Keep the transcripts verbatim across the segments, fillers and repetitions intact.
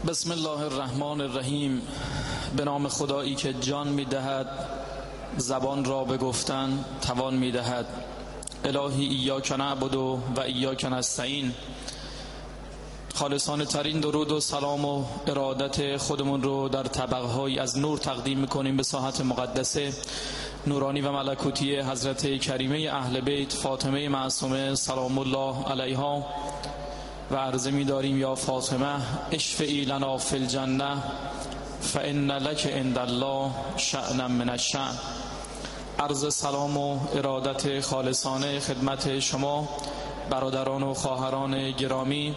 بسم الله الرحمن الرحیم. به نام خدایی که جان می‌دهد، زبان را به گفتن توان می‌دهد. الهی ایاک نعبد و ایاک نستعین. خالصانه ترین درود و سلام و ارادت خودمون رو در طبقه‌های از نور تقدیم می‌کنیم به ساحت مقدسه نورانی و ملکوتی حضرت کریمه اهل بیت فاطمه معصومه سلام الله علیها و عرضه می داریم یا فاطمه اشفعی لنا فی الجنه فان لک عند الله شأنا من الشأن. عرض سلام و ارادت خالصانه خدمت شما برادران و خواهران گرامی،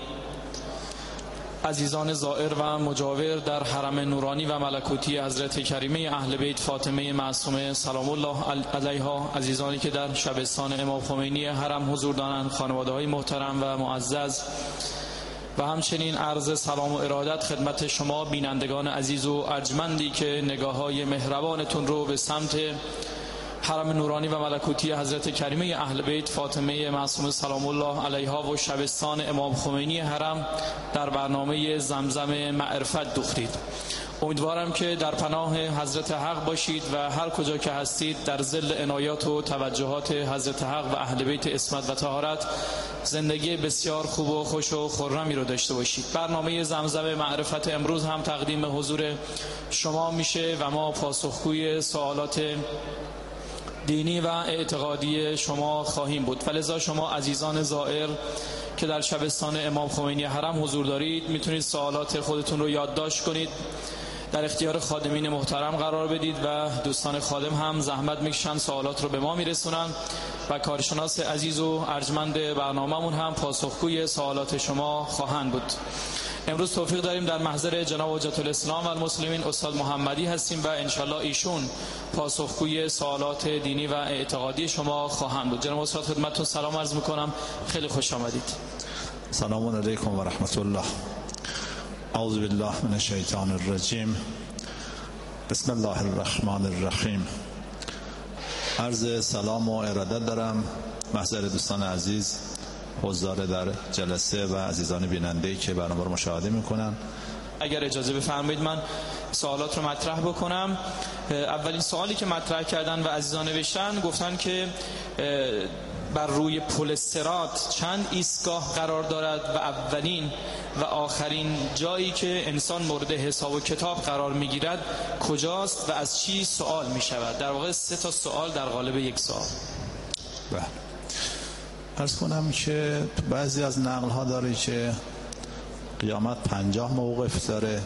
عزیزان زائر و مجاور در حرم نورانی و ملکوتی حضرت کریمه اهل بیت فاطمه معصومه سلام الله علیها، عزیزانی که در شبستان امام خمینی حرم حضور دارند، خانواده‌های محترم و معزز، و همچنین عرض سلام و ارادت خدمت شما بینندگان عزیز و ارجمندی که نگاه‌های مهربانتون رو به سمت حرم نورانی و ملکوتی حضرت کریمه اهل بیت فاطمه معصومه سلام الله علیها و شبستان امام خمینی حرم در برنامه زمزم معرفت دوختید. امیدوارم که در پناه حضرت حق باشید و هر کجا که هستید در ظل عنایات و توجهات حضرت حق و اهل بیت عصمت و طهارت زندگی بسیار خوب و خوش و خرمی رو داشته باشید. برنامه زمزم معرفت امروز هم تقدیم حضور شما میشه و ما پاسخگوی سوالات دینی و اعتقادی شما خواهیم بود. فلذا شما عزیزان زائر که در شبستان امام خمینی حرم حضور دارید میتونید سوالات خودتون رو یادداشت کنید، در اختیار خادمین محترم قرار بدید و دوستان خادم هم زحمت میکشن سوالات رو به ما میرسونن و کارشناس عزیز و ارجمند برنامه‌مون هم پاسخگوی سوالات شما خواهند بود. امروز توفیق داریم در محضر جناب حجت الاسلام و المسلمین استاد محمدی هستیم و انشالله ایشون پاسخگوی سوالات دینی و اعتقادی شما خواهند بود. جناب استاد خدمتتون سلام عرض میکنم، خیلی خوش آمدید. سلام علیکم و رحمت الله. اعوذ بالله من الشیطان الرجیم. بسم الله الرحمن الرحیم. عرض سلام و ارادت دارم محضر دوستان عزیز حضار در جلسه و عزیزان بیننده‌ای که برنامه رو مشاهده میکنن. اگر اجازه بفرمایید من سوالات رو مطرح بکنم. اولین سوالی که مطرح کردن و عزیزان نوشتن گفتن که بر روی پل صراط چند ایستگاه قرار دارد و اولین و آخرین جایی که انسان مورد حساب و کتاب قرار میگیرد کجاست و از چی سوال میشود؟ در واقع سه تا سوال در قالب یک سوال. بله، عرض کنم که بعضی از نقل ها داره که قیامت پنجاه موقف داره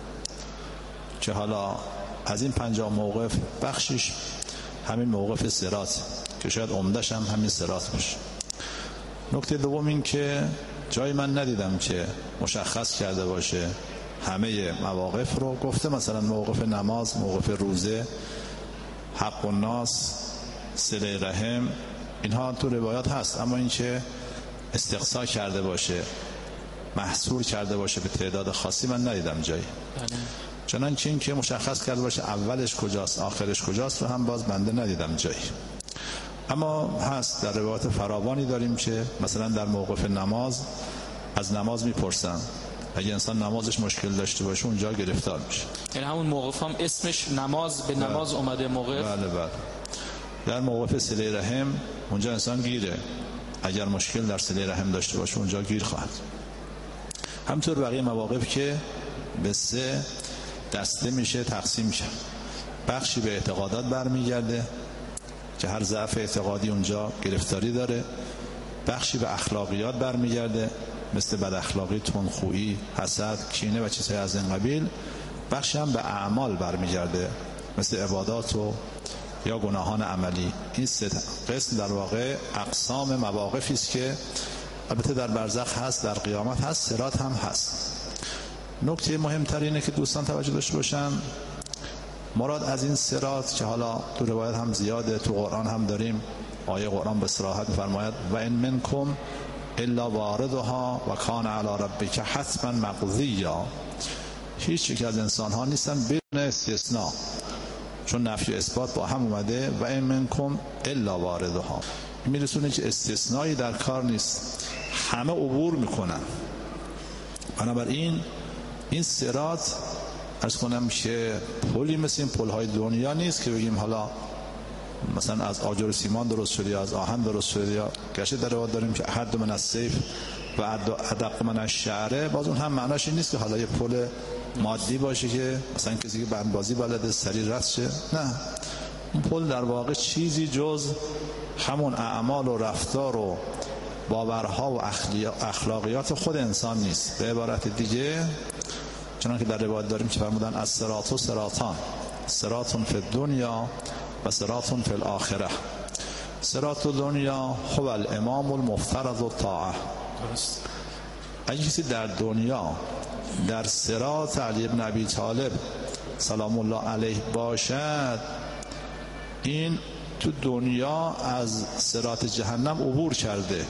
که حالا از این پنجاه موقف بخشش همین موقف صراط که شاید عمدش هم همین صراط باشه. نکته دوم این که جایی من ندیدم که مشخص کرده باشه همه مواقف رو. گفته مثلا موقف نماز، موقف روزه، حق الناس، صله رحم، اینها تو روایات هست، اما این که استقصا کرده باشه، محصور کرده باشه به تعداد خاصی من ندیدم جایی. چنانچه این که مشخص کرده باشه اولش کجاست آخرش کجاست رو هم باز بنده ندیدم جایی. اما هست در روایات فراوانی داریم که مثلا در موقف نماز از نماز میپرسن، اگه انسان نمازش مشکل داشته باشه اونجا گرفتار میشه. یعنی همون موقف هم اسمش نماز به نماز بله. اومده موقف. بله بله. در موقف صله رحم اونجا انسان گیره، اگر مشکل در صله رحم داشته باشه اونجا گیر خواهد. همطور بقیه مواقف که به سه دسته میشه تقسیم میشه. بخشی به اعتقادات برمیگرده که هر ضعف اعتقادی اونجا گرفتاری داره، بخشی به اخلاقیات برمیگرده مثل بد اخلاقی، تندخویی، حسد، کینه و چیزهای از این قبیل، بخشی هم به اعمال برمیگرده مثل عبادات و یا گناهان عملی. این سه قسم در واقع اقسام مواقفی است که البته در برزخ هست، در قیامت هست، صراط هم هست. نکته مهمتر اینه که دوستان توجه داشته باشن مراد از این صراط که حالا تو روایت هم زیاده، تو قرآن هم داریم، آیه قرآن به صراحت می‌فرماید و ان منکم الا واردها و کان علی ربک حتما مقضیا. هیچ یک از انسان ها نیستن بدون استثناء، چون نفی و اثبات با هم اومده و ان منکم الا واردها میرسونه که استثنایی در کار نیست، همه عبور میکنن. بنابراین این صراط عرض کنم که پلی مثل این پل‌های دنیا نیست که بگیم حالا مثلا از آجر و سیمان درست شده یا از آهن درست شده، یا گشه در روایت داریم که احد من السیف و ادق من الشعره. باز اون هم معناش این نیست که حالا یه پل مادی باشه که مثلا کسی که بندبازی بلده سریع رد شه، نه، اون پل در واقع چیزی جز همون اعمال و رفتار و باورها و اخلاقیات خود انسان نیست. به عبارت دیگه چنانکه در روایت داریم که فرمودن الصراط و صراطان، صراط فی الدنیا و صراط فی الاخره. صراط دنیا هو الامام المفترض الطاعه. درست. اگه کسی در دنیا در صراط علی ابن ابی طالب سلام الله علیه باشد، این تو دنیا از صراط جهنم عبور کرده،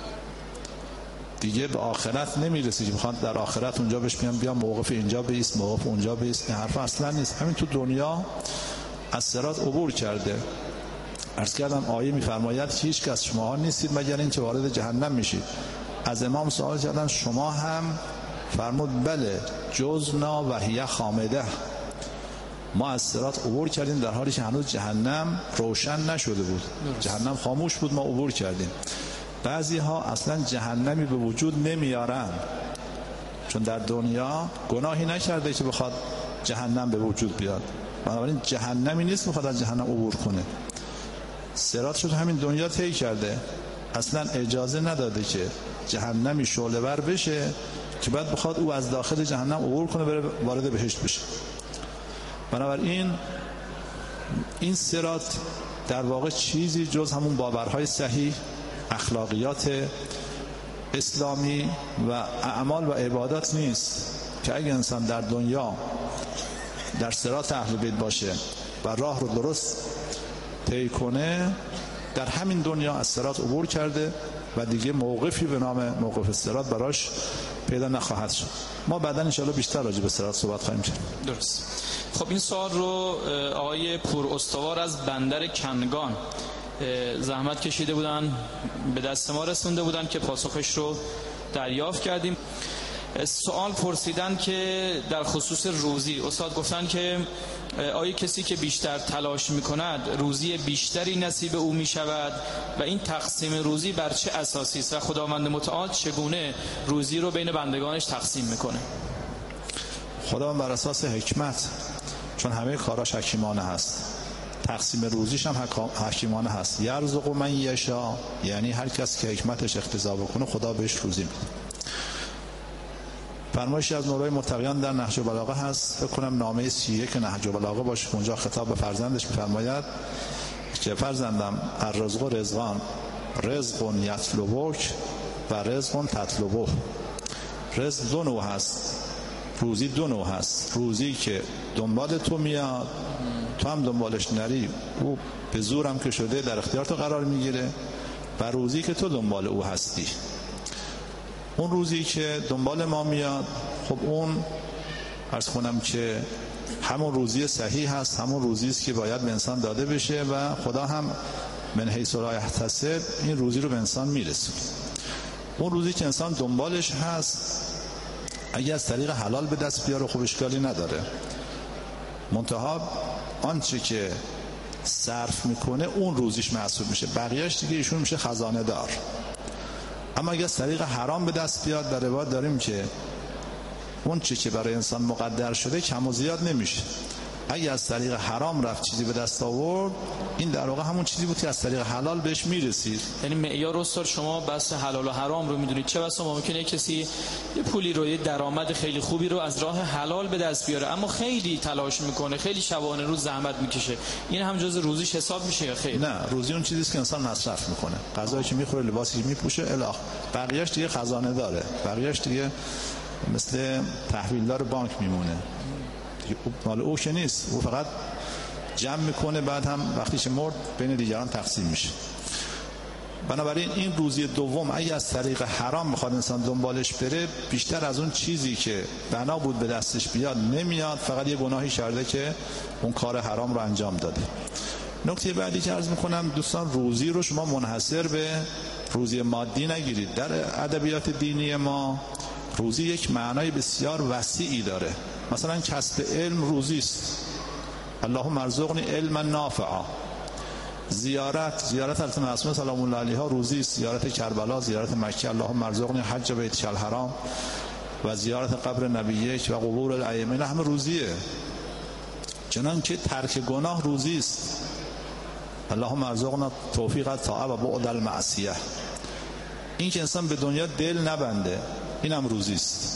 دیگه به آخرت نمیرسه که بخواد در آخرت اونجا بهش میگن بیا موقف اینجا بیست، موقف اونجا بیست. این حرف اصلا نیست. همین تو دنیا از صراط عبور کرده. عرض کردم آیه میفرماید که هیچ کس شما نیستید مگر اینکه وارد جهنم میشید. از امام سوال کردن شما هم؟ فرمود بله، جزنا و هی خامده، ما از صراط عبور کردیم در حالی که هنوز جهنم روشن نشده بود، جهنم خاموش بود، ما عبور کردیم. بعضی ها اصلا جهنمی به وجود نمیارن، چون در دنیا گناهی نکرده که بخواد جهنم به وجود بیاد، بنابراین جهنمی نیست بخواد از جهنم عبور کنه. صراط شد همین دنیا طی کرده، اصلا اجازه نداده که جهنمی شعله ور بشه که بعد بخواد او از داخل جهنم عبور کنه بره وارد بهشت بشه. بنابراین این صراط در واقع چیزی جز همون باورهای صحیح، اخلاقیات اسلامی و اعمال و عبادات نیست که اگه انسان در دنیا در صراط اهل بیت باشه و راه رو درست طی کنه، در همین دنیا از صراط عبور کرده و دیگه موقفی به نام موقف صراط براش پیدا نخواهد شد. ما بعدا ان شاء الله بیشتر راجع به صراط صحبت خواهیم کرد. درست. خب این سوال رو آقای پور استوار از بندر کنگان زحمت کشیده بودن، به دست ما رسونده بودن که پاسخش رو دریافت کردیم. سوال پرسیدن که در خصوص روزی، استاد گفتن که آیا کسی که بیشتر تلاش میکند روزی بیشتری نصیب او میشود و این تقسیم روزی بر چه اساسی است و خداوند متعال چگونه روزی رو بین بندگانش تقسیم میکنه؟ خداوند بر اساس حکمت، چون همه کاراش حکیمانه هست، تقسیم روزیش هم حکیمانه هست. یرزق من یشاء، یعنی هر کس که حکمتش اقتضا بکنه خدا بهش روزی میده. فرمایشی از نورای متقیان در نهج البلاغه هست، فکر کنم نامه سی و یک نهج البلاغه باشه، اونجا خطاب به فرزندش می‌فرماید که فرزندم الرزق رزقان، رزق یطلبک و رزق تطلبه. رزق دو نوع هست، روزی دو نوع هست. روزی که دنبال تو میاد، تو هم دنبالش نری، او به زورم که شده در اختیار تو قرار میگیره، و روزی که تو دنبال او هستی. اون روزی که دنبال ما میاد، خب اون عرض کنم که همون روزی صحیح هست، همون روزی است که باید به انسان داده بشه و خدا هم من حیث لا یحتسب این روزی رو به انسان میرسونه. اون روزی که انسان دنبالش هست، اگه از طریق حلال به دست بیاره خب اشکالی نداره، منتها آنچه که صرف میکنه اون روزیش محسوب میشه، بقیهش دیگه ایشون میشه خزانه دار. اما اگه از طریق حرام به دست بیاد، در روایت داریم که اون چی که برای انسان مقدر شده کم و زیاد نمیشه. اگه از طریق حرام رفت چیزی به دست آورد، این در واقع همون چیزی بود که از طریق حلال بهش میرسید. یعنی معیار استاد شما بحث حلال و حرام رو میدونید، چه بسا ممکنه کسی یه پولی رو، یه درآمد خیلی خوبی رو از راه حلال به دست بیاره، اما خیلی تلاش میکنه، خیلی شبانه روز زحمت میکشه، این هم جز روزیش حساب میشه یا خیر؟ نه، روزی اون چیزی است که انسان مصرف میکنه، غذایی که میخوره، لباسی که میپوشه، الاخ. بقیه‌اش دیگه خزانه داره، بقیه‌اش دیگه مثل تحویلدار بانک میمونه، مال او که نیست، او فقط جمع میکنه، بعد هم وقتی که مرد بین دیگران تقسیم میشه. بنابراین این روزی دوم اگه از طریق حرام بخواد انسان دنبالش بره، بیشتر از اون چیزی که بنا بود به دستش بیاد نمیاد، فقط یه گناهی کرده که اون کار حرام رو انجام داده. نکته بعدی که عرض میکنم دوستان، روزی رو شما منحصر به روزی مادی نگیرید. در ادبیات دینی ما روزی یک معنای بسیار وسیعی داره. مثلا کسب علم روزی است. اللهم ارزقنی علما نافعا. زیارت زیارت حضرت معصومه سلام الله علیها روزی است. زیارت کربلا، زیارت مکه، اللهم ارزقنی حج بیت الحرام و زیارت قبر نبیک و قبور الائمه، همه روزیه. چنانکه ترک گناه روزی است. اللهم ارزقنا توفیق الطاعه و بعد المعصیه. این که انسان به دنیا دل نبنده، اینم روزی است.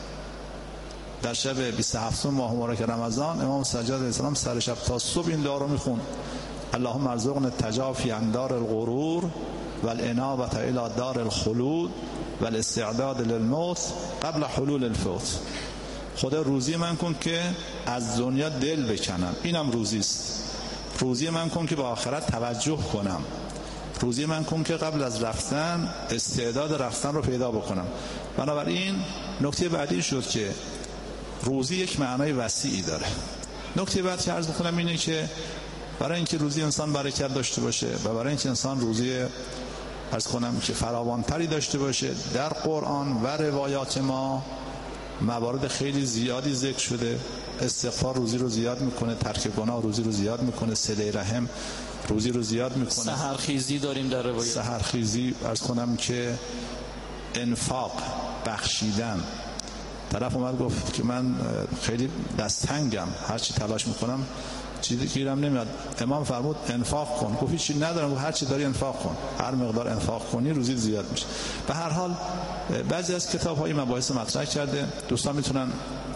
در شب بیست و هفتم ماه مبارک رمضان امام سجاد علیه السلام سر شب تا صبح این دعا رو میخوند: اللهم ارزقنا التجافی عن دار الغرور والانابه الى دار الخلود والاستعداد للموت قبل حلول الفوت. خدا روزی من کن که از دنیا دل بکنم، اینم روزی است. روزی من کن که به آخرت توجه کنم. روزی من کن که قبل از رفتن استعداد رفتن رو پیدا بکنم. بنابراین نکته بعدی شد که روزی یک معنای وسیعی داره. نکته بعد که عرض می‌کنم اینه که برای اینکه روزی انسان برکت داشته باشه و برای اینکه انسان روزی عرض کنم که فراوانتری داشته باشه، در قرآن و روایات ما موارد خیلی زیادی ذکر شده. استغفار روزی رو زیاد میکنه، ترک گناه روزی رو زیاد میکنه، صله رحم روزی رو زیاد میکنه. سحرخیزی داریم در روایات. سحرخیزی عرض کنم که انفاق، بخشیدن. طرف اومد گفت که من خیلی دستنگم، هر چی تلاش میکنم چیزی گیرم نمیاد. امام فرمود انفاق کن. گفت چیزی ندارم. گفت هر چی داری انفاق کن. هر مقدار انفاق کنی روزی زیاد میشه. به هر حال بعضی از کتاب‌های مباحث مطرح کرده. دوستان میتونن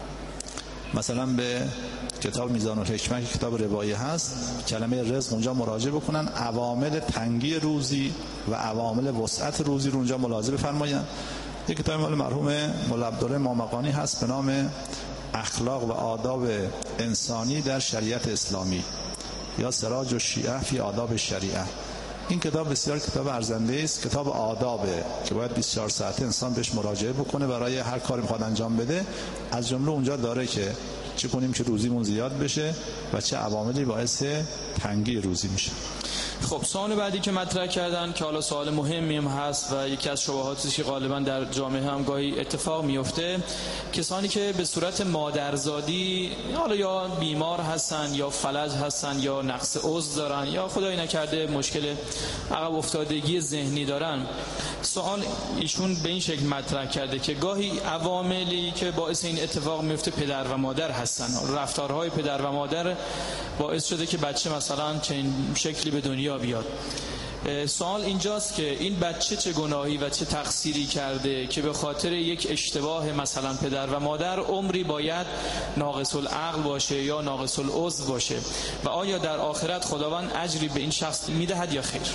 مثلا به کتاب میزان الحکمه که کتاب روایی هست، کلمه رزق اونجا مراجعه بکنن، عوامل تنگی روزی و عوامل وسعت روزی رو اونجا ملاحظه بفرمایید. یک کتاب مال مرحوم مولا عبدالله مامقانی هست به نام اخلاق و آداب انسانی در شریعت اسلامی یا سراج الشیعه فی آداب شریعه. این کتاب بسیار کتاب ارزنده است، کتاب آدابه که باید بیست و چهار ساعته انسان بهش مراجعه بکنه برای هر کاری میخواد انجام بده. از جمله اونجا داره که چه کنیم که روزیمون زیاد بشه و چه عواملی باعث تنگی روزی میشه. خب سوال بعدی که مطرح کردن که حالا سوال مهمی هم هست و یکی از شبهاتی که غالبا در جامعه هم گاهی اتفاق میفته، کسانی که به صورت مادرزادی حالا یا بیمار هستن یا فلج هستن یا نقص عضو دارن یا خدای نکرده مشکل عقب افتادگی ذهنی دارن، سوال ایشون به این شکل مطرح کرده که گاهی عواملی که باعث این اتفاق میفته پدر و مادر هستن. رفتارهای پدر و مادر باعث شده که بچه مثلا چنین شکلی به دنیا بیاد. سوال اینجاست که این بچه چه گناهی و چه تقصیری کرده که به خاطر یک اشتباه مثلا پدر و مادر عمری باید ناقص العقل باشه یا ناقص العضو باشه و آیا در آخرت خداوند اجری به این شخص میدهد یا خیر؟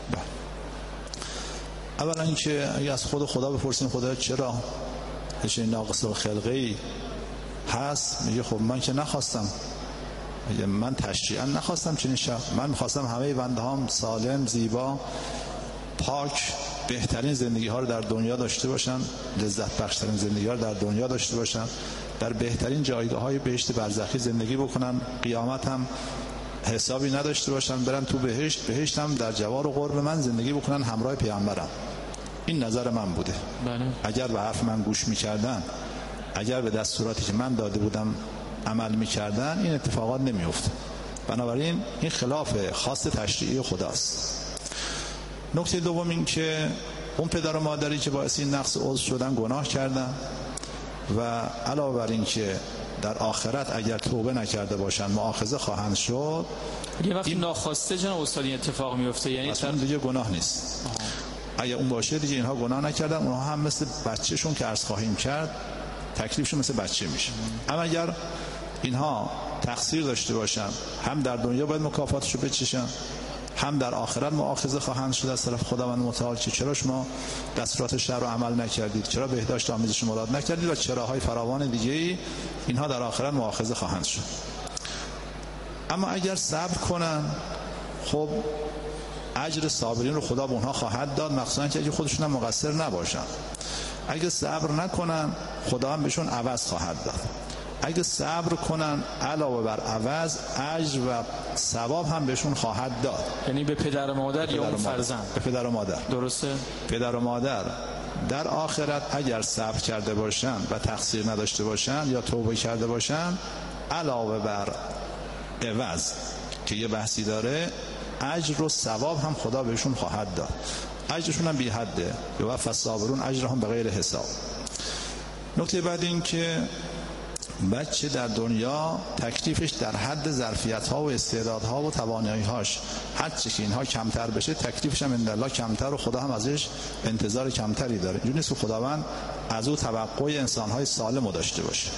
اولا اینکه اگه از خود خدا بپرسیم خدا چرا هیچ ناقص الخلقه‌ای هست، میگه خب من که نخواستم، من تشریعا نخواستم چنین شب، من میخواستم همه بنده هام سالم، زیبا، پاک، بهترین زندگی ها رو در دنیا داشته باشن، لذت بخشترین زندگی ها رو در دنیا داشته باشن، در بهترین جایگاه های بهشت برزخی زندگی بکنن، قیامت هم حسابی نداشته باشن، برن تو بهشت، بهشت هم در جوار و قرب من زندگی بکنن همراه پیامبرم. این نظر من بوده. بله. اگر به حرف من گوش میکردن، اگر به دستوراتی که من داده بودم عمل میکردن، این اتفاقات نمیفته. بنابراین این خلاف خاص تشریعی خداست. نکته دوم این که اون پدر و مادری که باعث این نقص عضو شدن گناه کردن و علاوه بر این که در آخرت اگر توبه نکرده باشن مؤاخذه خواهند شد. یه وقتی ناخواسته جناب استاد این اتفاق میفته، یعنی اصلا دیگه گناه نیست. آه. اگه اون باشه دیگه اینها گناه نکردن، اونها هم مثل بچه‌شون که عرض خواهیم کرد تکلیفشون مثل بچه میشه. اما اگر اینها تقصیر داشته باشن، هم در دنیا باید مکافاتشو بچشن، هم در آخرت مؤاخذه خواهند شد از طرف خداوند متعال که چرا شما دستورات شرع رو عمل نکردید، چرا بهداشت آمیزش مراد نکردید و چراهای فراوان دیگه، اینها در آخرت مؤاخذه خواهند شد. اما اگر صبر کنن، خب اجر صابرین رو خدا به اونها خواهد داد، مخصوصا که اگه خودشون هم مقصر نباشن. اگه صبر نکنن خدا هم بهشون عوض خواهد داد. اگه صبر کنن علاوه بر عوض اجر و ثواب هم بهشون خواهد داد. یعنی به پدر و مادر یا اون فرزند؟ به پدر و مادر. درسته؟ پدر و مادر در آخرت اگر صبر کرده باشن و تقصیر نداشته باشن یا توبه کرده باشن، علاوه بر عوض که یه بحثی داره، اجر و ثواب هم خدا بهشون خواهد داد. اجرشون هم بی حده، یوفی الصابرون اجرهم بغیر حساب. نکته بعد این که بچه در دنیا تکلیفش در حد ظرفیت‌ها و استعدادها و توانایی‌هاش، هر چه که اینها کمتر بشه تکلیفش هم اندالله کمتر و خدا هم ازش انتظار کمتری داره. اینجوری نیست که خداوند از او توقع انسان‌های سالم داشته باشه.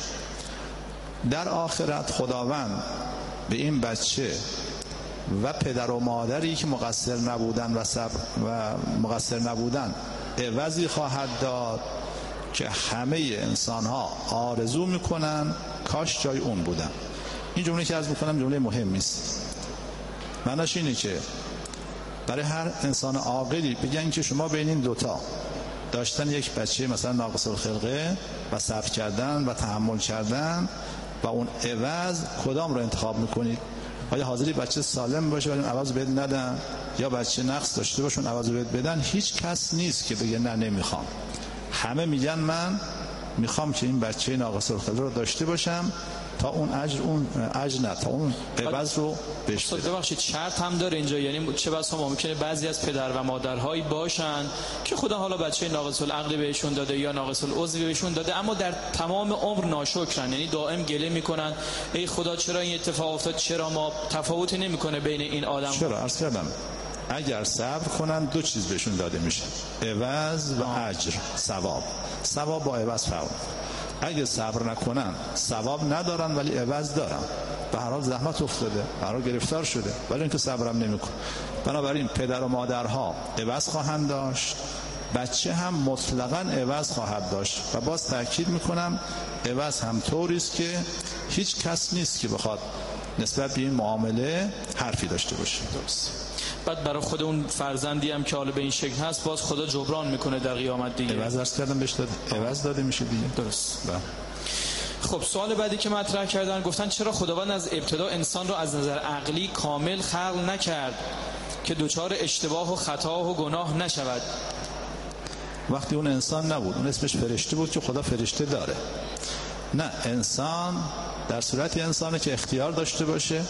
در آخرت خداوند به این بچه و پدر و مادری که مقصر نبودن و صبر و مقصر نبودن عوضی خواهد داد که همه انسان ها آرزو میکنن کاش جای اون بودن. این جمله که عرض میکنم جمله مهمی است. معناش اینه که برای هر انسان عاقلی بگن که شما بین این دوتا داشتن یک بچه مثلا ناقص الخلقه و صبر کردن و تحمل کردن و اون عوض کدام رو انتخاب میکنید؟ آیا حاضری بچه سالم باشه ولی عوض بهت ندن، یا بچه نقص داشته باشون عوض بهت بدن؟ هیچ کس نیست که بگه نه نمیخوام. همه میگن من میخوام که این بچه ناقص الخلقه رو داشته باشم تا اون اجر اون اجر نه تا اون عوض رو بهش بدم. ببخشید شرط هم داره اینجا، یعنی چه بسا ممکنه بعضی از پدر و مادرهایی باشن که خدا حالا بچه ناقص العقل بهشون داده یا ناقص العضو بهشون داده، اما در تمام عمر ناشکرن، یعنی دائم گله میکنن ای خدا چرا این اتفاق افتاد، چرا ما تفاوتی نمیکنه بین این آدم. چرا عرض کردم اگر صبر کنن دو چیز بهشون داده میشه، عوض و اجر، ثواب. ثواب با عوض فرق. اگه صبر نکنن ثواب ندارن ولی عوض دارن، به هر حال زحمت افتاده، به هر حال گرفتار شده، ولی اینکه صبرم نمیکنه. بنابراین پدر و مادرها عوض خواهند داشت، بچه هم مطلقاً عوض خواهد داشت. و باز تاکید میکنم عوض هم طوری است که هیچ کس نیست که بخواد نسبت به این معامله حرفی داشته باشه. درست. بعد برای خود اون فرزندی هم که حالا به این شکل هست باز خدا جبران میکنه در قیامت دیگه. عوض درست کردم بهش داده، عوض داده میشه دیگه. درست. با. خب سوال بعدی که مطرح کردن گفتن چرا خداوند از ابتدا انسان رو از نظر عقلی کامل خلق نکرد که دچار اشتباه و خطا و گناه نشود؟ وقتی اون انسان نبود، اون اسمش فرشته بود که خدا فرشته داره. نه، انسان در صورت انسانه که اختیار داشته باشه،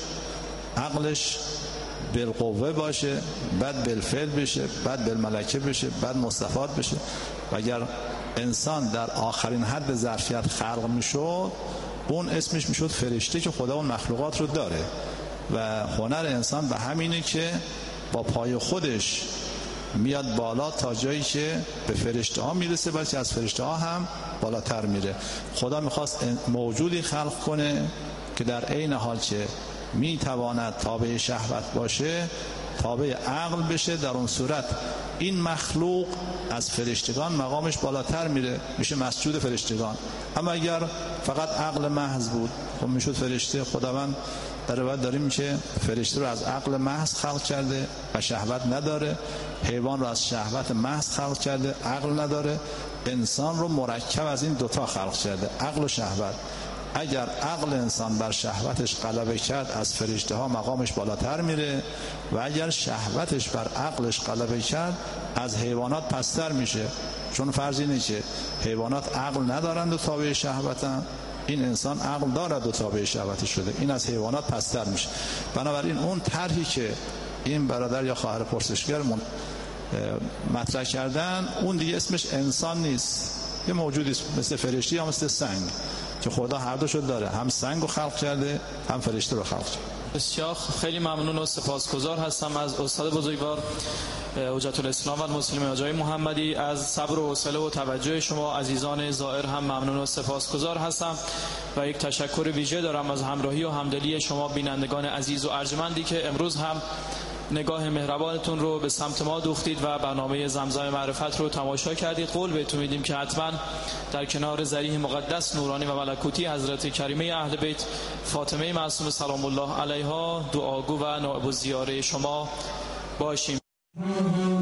عقلش بالقوه باشه، بعد بالفعل بشه، بعد بالملکه بشه، بعد مستفاد بشه. و اگر انسان در آخرین حد ظرفیت خلق میشد، اون اسمش میشد فرشته که خدا اون مخلوقات رو داره. و هنر انسان به همینه که با پای خودش میاد بالا تا جایی که به فرشته ها میرسه، بلکه از فرشته ها هم بالاتر میره. خدا میخواست موجودی خلق کنه که در عین حال که میتواند تابع شهوت باشه، تابع عقل بشه. در اون صورت این مخلوق از فرشتگان مقامش بالاتر میره، میشه مسجود فرشتگان. اما اگر فقط عقل محض بود خب میشد فرشته. خداوند در روایت داریم که فرشته رو از عقل محض خلق کرده و شهوت نداره، حیوان رو از شهوت محض خلق کرده، عقل نداره، انسان رو مرکب از این دوتا خلق کرده، عقل و شهوت. اگر عقل انسان بر شهوتش غلبه کرد از فرشته ها مقامش بالاتر میره، و اگر شهوتش بر عقلش غلبه کرد از حیوانات پستر میشه. چون فرض اینه که حیوانات عقل ندارند و تابع شهوتن، این انسان عقل دارد و تابع شهوت شده، این از حیوانات پستر میشه. بنابراین اون طرحی که این برادر یا خواهر پرسشگرمون مطرح کردن، اون دیگه اسمش انسان نیست، یه موجودی مثل فرشته یا مثل سنگ که خدا هر دوشو داره، هم سنگ رو خلق کرده هم فرشته رو خلق کرده. بسیار خیلی ممنون و سپاسگزار هستم از استاد بزرگوار حجت الاسلام و المسلمین حاج محمدی. از صبر و حوصله و توجه شما عزیزان زائر هم ممنون و سپاسگزار هستم و یک تشکر ویژه دارم از همراهی و همدلی شما بینندگان عزیز و ارجمندی که امروز هم نگاه مهربانتون رو به سمت ما دوختید و برنامه زمزم معرفت رو تماشا کردید. قول بهتون میدیم که حتما در کنار ذریح مقدس نورانی و ملکوتی حضرت کریمه اهل بیت فاطمه معصومه سلام الله علیها دعاگو و نائب الزیاره شما باشیم.